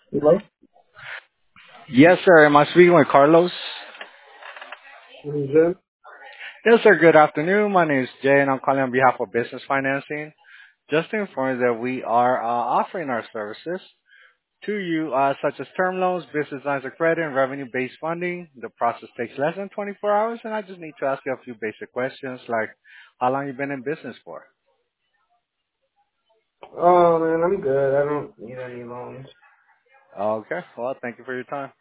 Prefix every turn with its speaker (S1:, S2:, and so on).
S1: Hello?
S2: Yes, sir. Am I speaking with Carlos?
S1: This is Jim.
S2: Yes, sir. Good afternoon. My name is Jay, and I'm calling on behalf of Business Financing. Just to inform you that we are offering our services to you, such as term loans, business lines of credit, and revenue-based funding. The process takes less than 24 hours, and I just need to ask you a few basic questions, like how long you been in business for?
S1: Oh man, I'm good. I don't need any loans.
S2: Okay. Well, thank you for your time.